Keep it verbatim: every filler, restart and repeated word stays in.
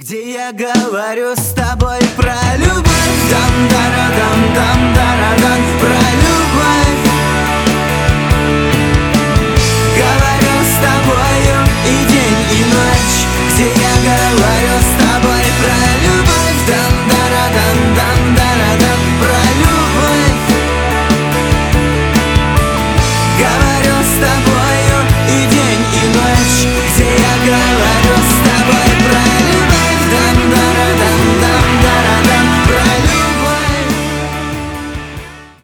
Где я говорю с тобой про любовь, дам-дара-дам, дам-дара-дам, про любовь.